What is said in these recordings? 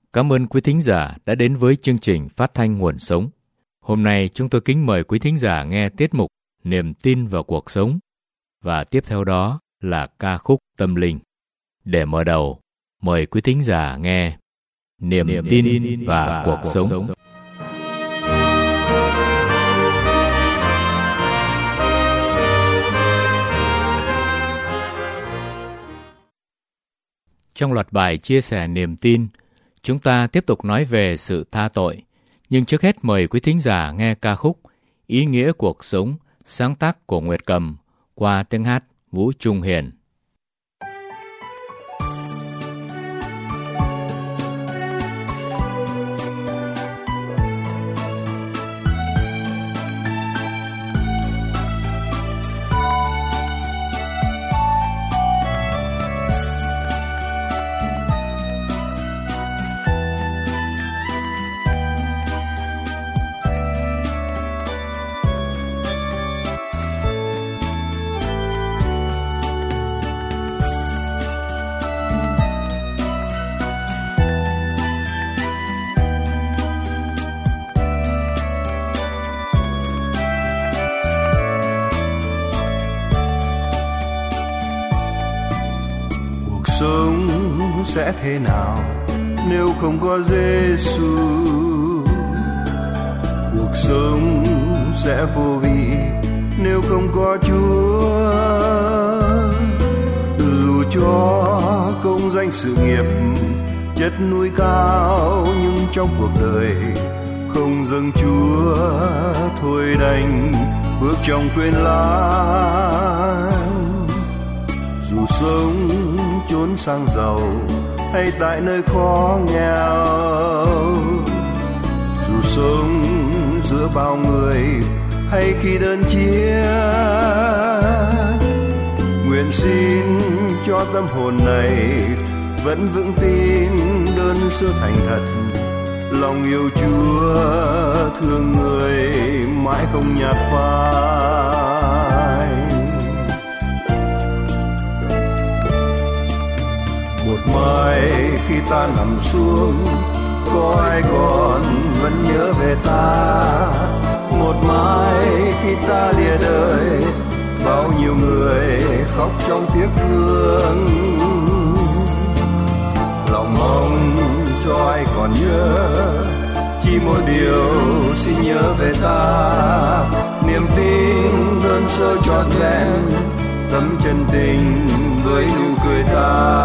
Cảm ơn quý thính giả đã đến với chương trình Phát thanh Nguồn Sống. Hôm nay chúng tôi kính mời quý thính giả nghe tiết mục Niềm tin vào cuộc sống. Và tiếp theo đó là ca khúc tâm linh. Để mở đầu, mời quý thính giả nghe Niềm tin và cuộc sống. Trong loạt bài chia sẻ niềm tin, chúng ta tiếp tục nói về sự tha tội. Nhưng trước hết mời quý thính giả nghe ca khúc Ý nghĩa cuộc sống, sáng tác của Nguyệt Cầm qua tiếng hát Vũ Trung Hiền. Sống sẽ thế nào nếu không có Giêsu? Cuộc sống sẽ vô vị nếu không có Chúa. Dù cho công danh sự nghiệp chất núi cao, nhưng trong cuộc đời không dâng Chúa, thôi đành bước trong quên lãng. Dù sống chốn sang giàu hay tại nơi khó nghèo, dù sống giữa bao người hay khi đơn chiếc, nguyện xin cho tâm hồn này vẫn vững tin đơn sơ thành thật, lòng yêu Chúa thương người mãi không nhạt phai. Một mai khi ta nằm xuống, có ai còn vẫn nhớ về ta? Một mai khi ta lìa đời, bao nhiêu người khóc trong tiếc thương. Lòng mong cho ai còn nhớ, chỉ một điều xin nhớ về ta. Niềm tin đơn sơ trọn vẹn, tấm chân tình với nụ cười ta.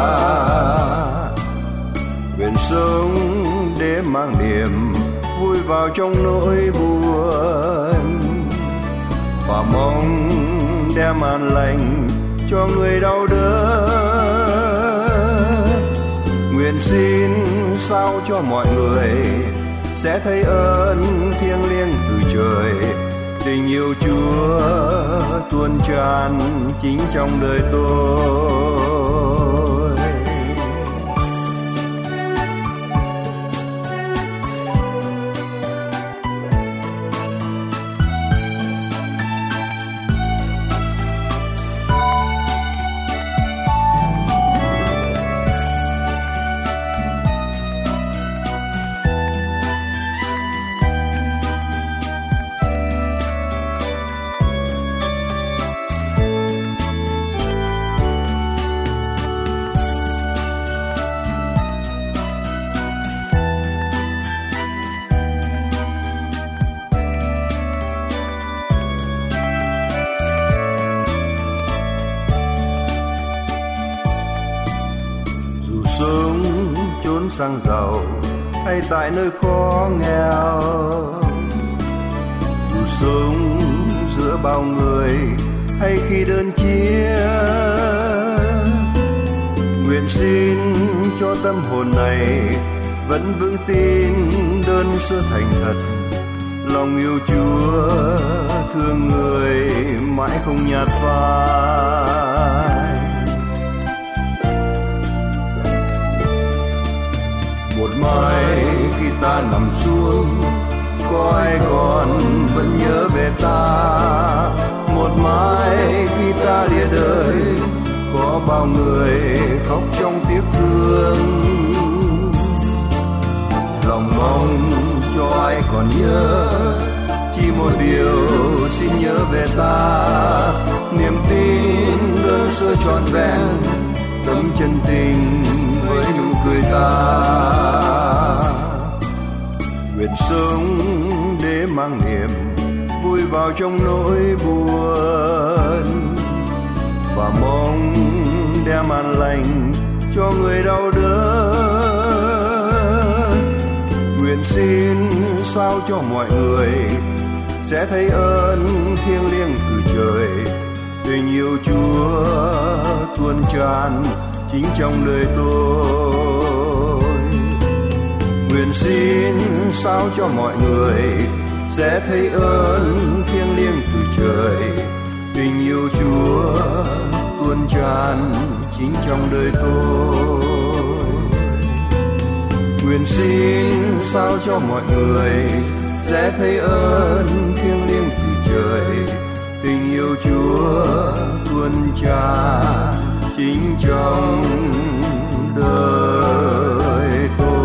Nguyện sống để mang niềm vui vào trong nỗi buồn, và mong đem an lành cho người đau đớn. Nguyện xin sao cho mọi người sẽ thấy ơn thiêng liêng từ trời, tình yêu Chúa tuôn tràn chính trong đời tôi. Sang giàu hay tại nơi khó nghèo, dù sống giữa bao người hay khi đơn chiếc, nguyện xin cho tâm hồn này vẫn vững tin đơn sơ thành thật, lòng yêu Chúa thương người mãi không nhạt phai. Một mai khi ta nằm xuống, có ai còn vẫn nhớ về ta? Một mai khi ta lìa đời, có bao người khóc trong tiếc thương. tấm chân tình với nụ cười ta. Nguyện sống để mang niềm vui vào trong nỗi buồn, và mong đem an lành cho người đau đớn. Nguyện xin sao cho mọi người sẽ thấy ơn thiêng liêng từ trời, tình yêu Chúa tuôn tràn chính trong đời tôi. Nguyện xin sao cho mọi người sẽ thấy ơn thiêng liêng từ trời, tình yêu Chúa tuôn tràn chính trong đời tôi. Nguyện xin sao cho mọi người sẽ thấy ơn thiêng liêng từ trời, tình yêu Chúa tuôn tràn chính trong đời tôi.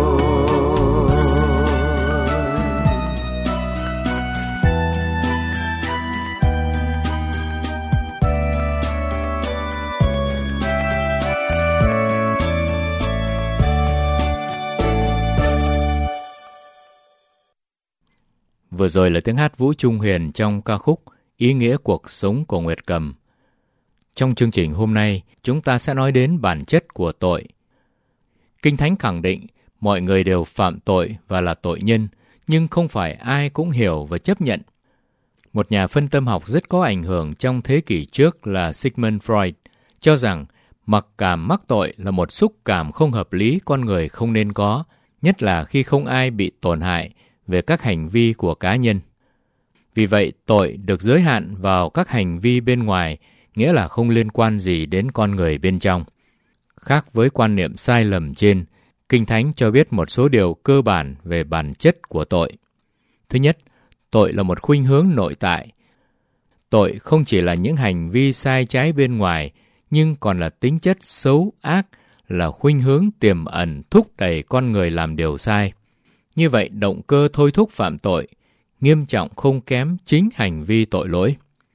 Vừa rồi là tiếng hát Vũ Trung Huyền trong ca khúc Ý nghĩa cuộc sống của Nguyệt Cầm. Trong chương trình hôm nay, chúng ta sẽ nói đến bản chất của tội. Kinh Thánh khẳng định mọi người đều phạm tội và là tội nhân, nhưng không phải ai cũng hiểu và chấp nhận. Một nhà phân tâm học rất có ảnh hưởng trong thế kỷ trước là Sigmund Freud cho rằng mặc cảm mắc tội là một xúc cảm không hợp lý con người không nên có, nhất là khi không ai bị tổn hại về các hành vi của cá nhân. Vì vậy, tội được giới hạn vào các hành vi bên ngoài, nghĩa là không liên quan gì đến con người bên trong. Khác với quan niệm sai lầm trên, Kinh Thánh cho biết một số điều cơ bản về bản chất của tội. Thứ nhất, tội là một khuynh hướng nội tại. Tội không chỉ là những hành vi sai trái bên ngoài, nhưng còn là tính chất xấu ác, là khuynh hướng tiềm ẩn thúc đẩy con người làm điều sai. Như vậy, động cơ thôi thúc phạm tội nghiêm trọng không kém chính hành vi tội lỗi.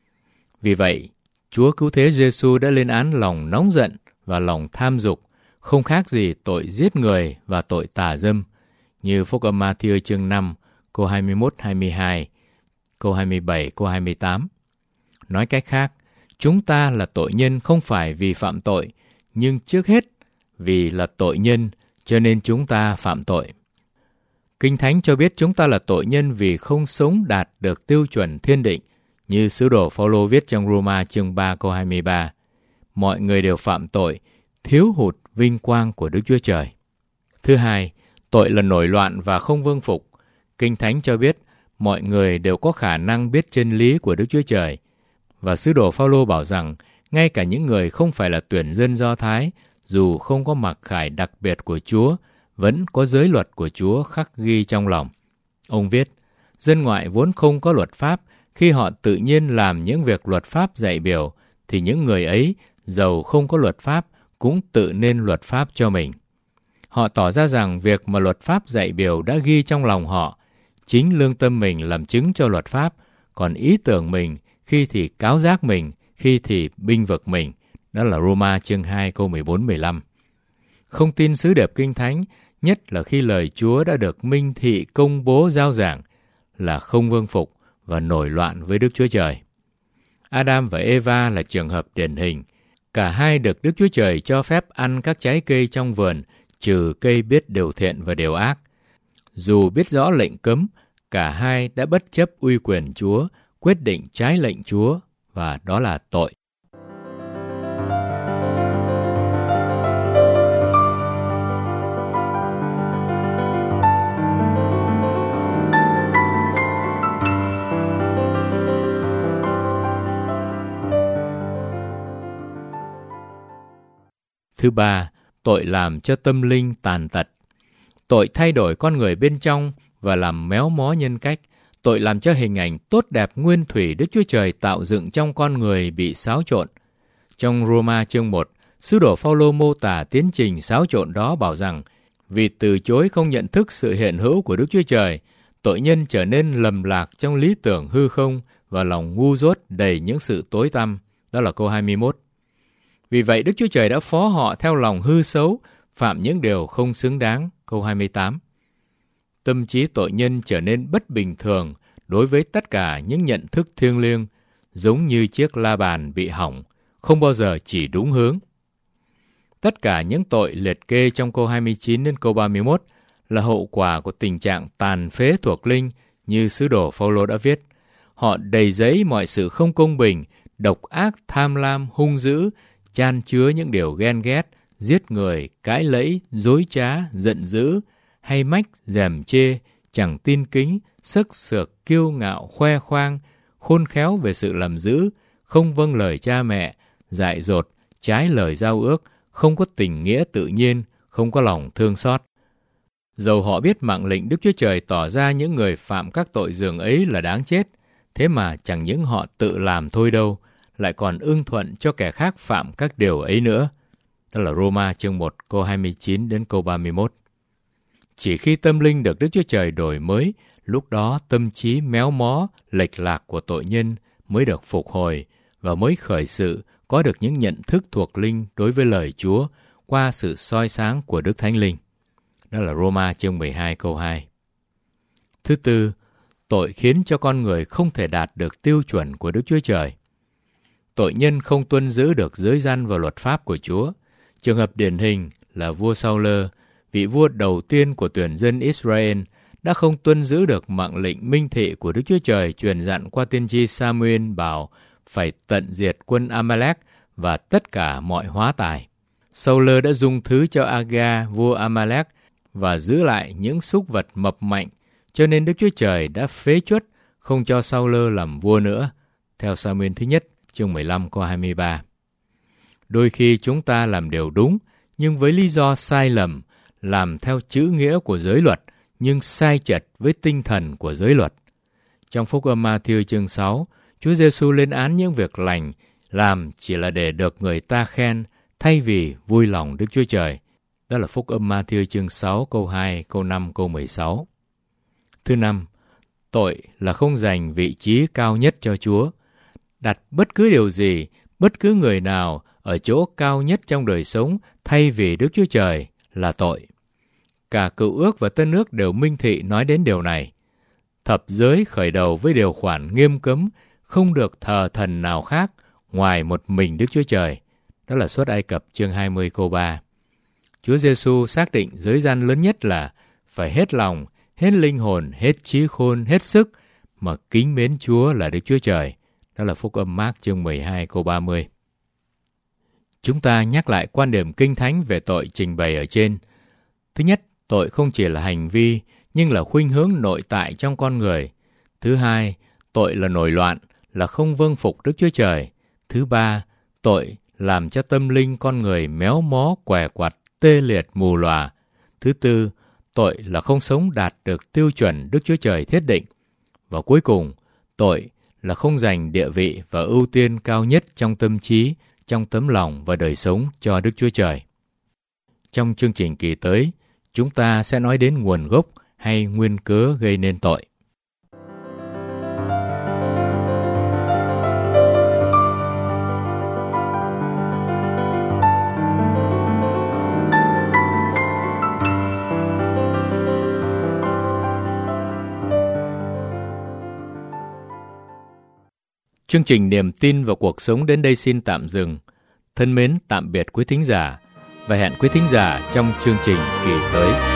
Vì vậy, Chúa Cứu Thế Giêsu đã lên án lòng nóng giận và lòng tham dục, không khác gì tội giết người và tội tà dâm, như Phúc âm Ma-thi-ơ chương 5, câu 21-22, câu 27, câu 28. Nói cách khác, chúng ta là tội nhân không phải vì phạm tội, nhưng trước hết vì là tội nhân cho nên chúng ta phạm tội. Kinh Thánh cho biết chúng ta là tội nhân vì không sống đạt được tiêu chuẩn thiên định, như sứ đồ Phao-lô viết trong Roma chương 3 câu 23. Mọi người đều phạm tội, thiếu hụt vinh quang của Đức Chúa Trời. Thứ hai, tội là nổi loạn và không vâng phục. Kinh Thánh cho biết mọi người đều có khả năng biết chân lý của Đức Chúa Trời. Và sứ đồ Phao-lô bảo rằng ngay cả những người không phải là tuyển dân Do Thái, dù không có mặc khải đặc biệt của Chúa, vẫn có giới luật của Chúa khắc ghi trong lòng. Ông viết, dân ngoại vốn không có luật pháp, khi họ tự nhiên làm những việc luật pháp dạy biểu, thì những người ấy, dầu không có luật pháp, cũng tự nên luật pháp cho mình. Họ tỏ ra rằng việc mà luật pháp dạy biểu đã ghi trong lòng họ, chính lương tâm mình làm chứng cho luật pháp, còn ý tưởng mình khi thì cáo giác mình, khi thì binh vực mình. Đó là Roma chương 2 câu 14-15. Không tin sứ điệp Kinh Thánh, nhất là khi lời Chúa đã được minh thị công bố rao giảng, là không vâng phục và nổi loạn với Đức Chúa Trời. Adam và Eva là trường hợp điển hình. Cả hai được Đức Chúa Trời cho phép ăn các trái cây trong vườn, trừ cây biết điều thiện và điều ác. Dù biết rõ lệnh cấm, cả hai đã bất chấp uy quyền Chúa, quyết định trái lệnh Chúa, và đó là tội. Thứ ba, tội làm cho tâm linh tàn tật. Tội thay đổi con người bên trong và làm méo mó nhân cách. Tội làm cho hình ảnh tốt đẹp nguyên thủy Đức Chúa Trời tạo dựng trong con người bị xáo trộn. Trong Roma chương 1, sứ đồ Phao-lô mô tả tiến trình xáo trộn đó bảo rằng vì từ chối không nhận thức sự hiện hữu của Đức Chúa Trời, tội nhân trở nên lầm lạc trong lý tưởng hư không và lòng ngu dốt đầy những sự tối tăm. Đó là câu 21. Vì vậy Đức Chúa Trời đã phó họ theo lòng hư xấu, phạm những điều không xứng đáng. Câu 28. Tâm trí tội nhân trở nên bất bình thường đối với tất cả những nhận thức thiêng liêng, giống như chiếc la bàn bị hỏng, không bao giờ chỉ đúng hướng. Tất cả những tội liệt kê trong câu 29 đến câu 31 là hậu quả của tình trạng tàn phế thuộc linh như sứ đồ Phao-lô đã viết. Họ đầy dẫy mọi sự không công bình, độc ác, tham lam, hung dữ, chan chứa những điều ghen ghét, giết người, cãi lẫy, dối trá, giận dữ, hay mách, dèm chê, chẳng tin kính, sức sược, kiêu ngạo, khoe khoang, khôn khéo về sự làm dữ, không vâng lời cha mẹ, dại dột, trái lời giao ước, không có tình nghĩa tự nhiên, không có lòng thương xót. Dầu họ biết mạng lệnh Đức Chúa Trời tỏ ra những người phạm các tội dường ấy là đáng chết, thế mà chẳng những họ tự làm thôi đâu, lại còn ưng thuận cho kẻ khác phạm các điều ấy nữa. Đó là Roma chương 1 câu 29 đến câu 31. Chỉ khi tâm linh được Đức Chúa Trời đổi mới, lúc đó tâm trí méo mó, lệch lạc của tội nhân mới được phục hồi và mới khởi sự có được những nhận thức thuộc linh đối với lời Chúa qua sự soi sáng của Đức Thánh Linh. Đó là Roma chương 12 câu 2. Thứ tư, tội khiến cho con người không thể đạt được tiêu chuẩn của Đức Chúa Trời. Tội nhân không tuân giữ được giới răn và luật pháp của Chúa. Trường hợp điển hình là vua Saul, vị vua đầu tiên của tuyển dân Israel, đã không tuân giữ được mạng lệnh minh thị của Đức Chúa Trời truyền dặn qua tiên tri Samuel bảo phải tận diệt quân Amalek và tất cả mọi hóa tài. Saul đã dung thứ cho Aga, vua Amalek, và giữ lại những súc vật mập mạnh, cho nên Đức Chúa Trời đã phế truất, không cho Saul làm vua nữa. Theo Samuel thứ nhất, chương 15 câu 23. Đôi khi chúng ta làm điều đúng, nhưng với lý do sai lầm, làm theo chữ nghĩa của giới luật, nhưng sai chệch với tinh thần của giới luật. Trong Phúc âm Ma-thi-ơ chương 6, Chúa Giêsu lên án những việc lành làm chỉ là để được người ta khen, thay vì vui lòng Đức Chúa Trời. Đó là Phúc âm Ma-thi-ơ chương 6 câu 2, câu 5, câu 16. Thứ năm, tội là không dành vị trí cao nhất cho Chúa. Đặt bất cứ điều gì, bất cứ người nào ở chỗ cao nhất trong đời sống thay vì Đức Chúa Trời là tội. Cả Cựu Ước và Tân Ước đều minh thị nói đến điều này. Thập giới khởi đầu với điều khoản nghiêm cấm không được thờ thần nào khác ngoài một mình Đức Chúa Trời. Đó là Xuất Ai Cập chương 20 câu 3. Chúa Giêsu xác định giới răn lớn nhất là phải hết lòng, hết linh hồn, hết trí khôn, hết sức mà kính mến Chúa là Đức Chúa Trời. Đó là Phúc âm Mác chương 12 câu 30. Chúng ta nhắc lại quan điểm Kinh Thánh về tội trình bày ở trên. Thứ nhất, tội không chỉ là hành vi, nhưng là khuynh hướng nội tại trong con người. Thứ hai, tội là nổi loạn, là không vâng phục Đức Chúa Trời. Thứ ba, tội làm cho tâm linh con người méo mó, què quặt, tê liệt, mù lòa. Thứ tư, tội là không sống đạt được tiêu chuẩn Đức Chúa Trời thiết định. Và cuối cùng, tội là không dành địa vị và ưu tiên cao nhất trong tâm trí, trong tấm lòng và đời sống cho Đức Chúa Trời. Trong chương trình kỳ tới, chúng ta sẽ nói đến nguồn gốc hay nguyên cớ gây nên tội. Chương trình Niềm tin vào cuộc sống đến đây xin tạm dừng. Thân mến tạm biệt quý thính giả và hẹn quý thính giả trong chương trình kỳ tới.